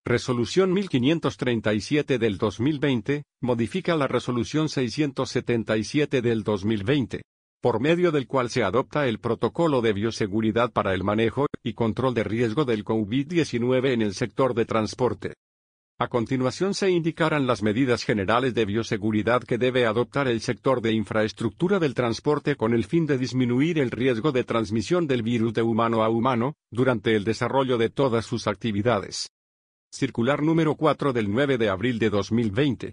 Resolución 1537 del 2020, modifica la Resolución 677 del 2020, por medio del cual se adopta el Protocolo de Bioseguridad para el manejo y control de riesgo del COVID-19 en el sector de transporte. A continuación se indicarán las medidas generales de bioseguridad que debe adoptar el sector de infraestructura del transporte con el fin de disminuir el riesgo de transmisión del virus de humano a humano, durante el desarrollo de todas sus actividades. Circular número 4 del 9 de abril de 2020.